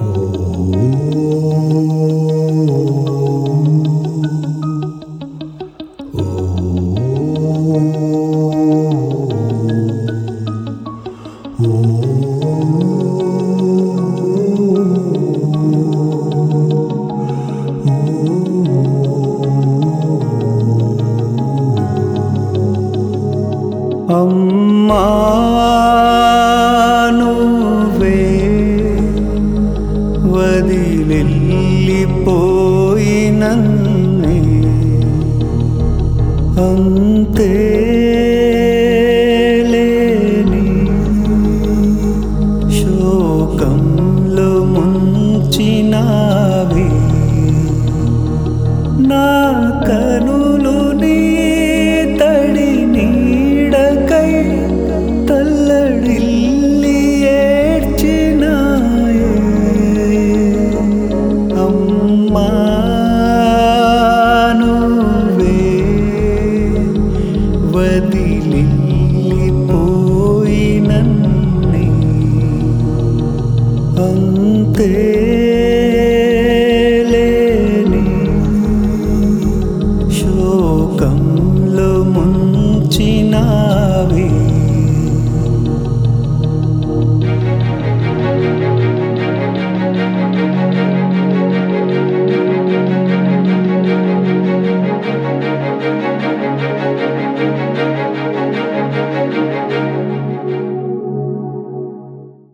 అమ్మా నువ్వే వదిలెళ్ళిపోయినన్నే అంతేలేని శోకంలో ముంచినావే నా కనులు నీ తడి నీడకై తల్లడిల్లి ఏడ్చినాయే అమ్మా నువ్వే వదిలెళ్ళిపోయినన్నే అంతేలేని శోకంలో ముంచినావే